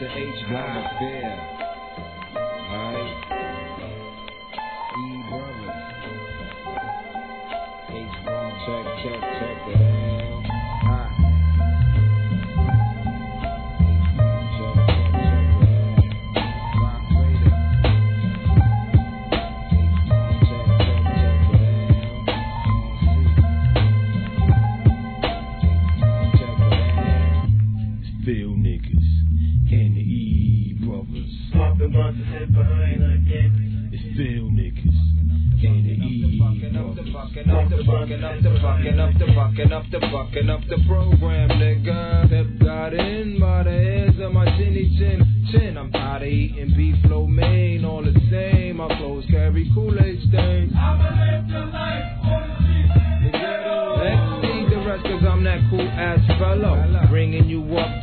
to H-Block Affair. Alright. E Brothers. H-Block. Check it out. Phil niggas and the E Brothers. It's Phil niggas and the E Brothers. Fucking up the program, nigga. Hip got in by the hairs of my chinny chin. I'm tired of eating beef, lo mein, all the same. My clothes carry Kool-Aid stains. I'ma live the life on the street. Let's see the rest, cause I'm that cool ass fellow. Bringing you up